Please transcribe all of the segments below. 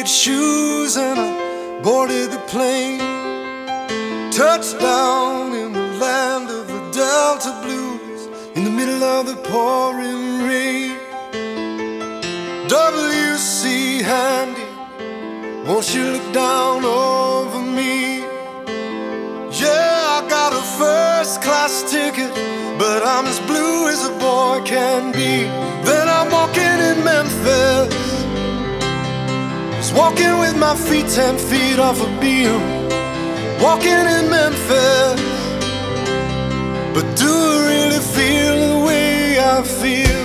suede shoes and I boarded the plane. Touchdown in the land of the Delta Blues, in the middle of the pouring rain. W.C. Handy, won't you look down over me? Yeah, I got a first-class ticket, but I'm as blue as a boy can be. Then I'm walking in Memphis, just walking with my feet 10 feet off a beam. Walking in Memphis, but do I really feel the way I feel?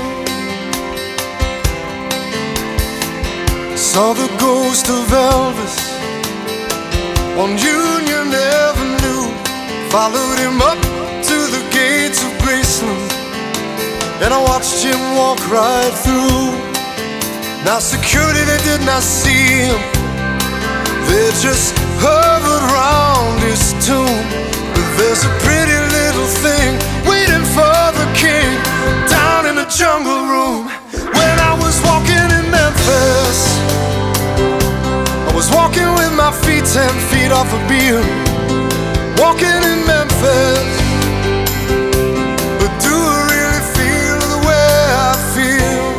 Saw the ghost of Elvis on Union Avenue, followed him up to the gates of Graceland, and I watched him walk right through. Now security, they did not see him, they just hovered round his tomb. But there's a pretty little thing waiting for the king down in the jungle room. When I was walking in Memphis, I was walking with my feet 10 feet off a beam. Walking in Memphis, but do I really feel the way I feel?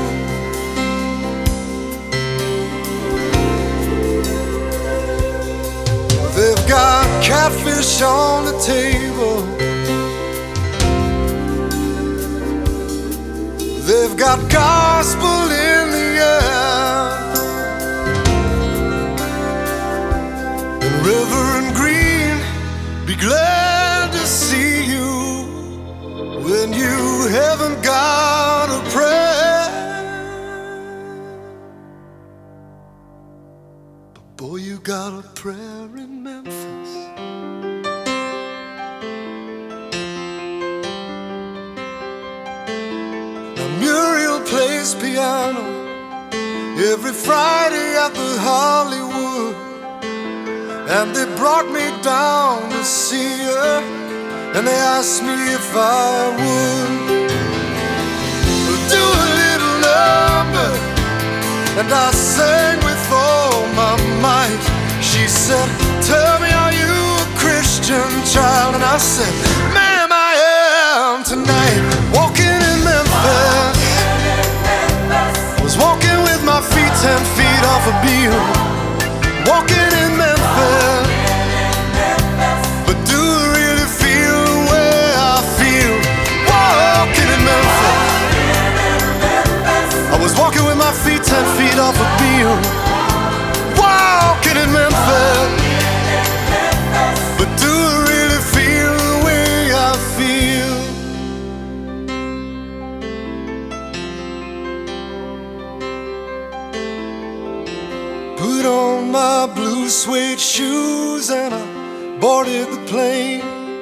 They've got catfish on the table, they've got gospel in the air, and Reverend Green, be glad to see you when you haven't got a prayer. But boy, you got a prayer in Memphis. Now Muriel plays piano every Friday at the Hollywood, and they brought me down to see her, and they asked me if I would do a little number, and I sang with all my might. She said, tell me, are you a Christian child? And I said, ma'am, I am tonight. Walking in Memphis, was walking with my feet 10 feet off a beam. Walking in Memphis, but do I really feel the way I feel? Walking in Memphis, I was walking with my feet 10 feet off a beam. Walking in Memphis, but do I really feel the way I feel? Put on my blue suede shoes and I boarded the plane.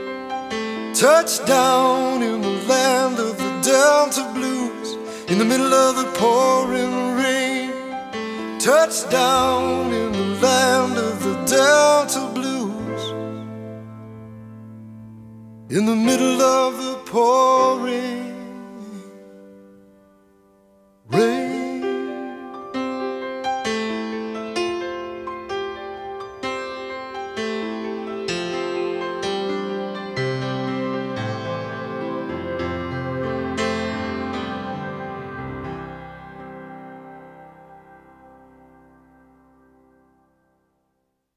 Touchdown in the land of the Delta Blues, in the middle of the pouring rain. Touchdown in the land of the Delta Blues, in the middle of the pouring rain.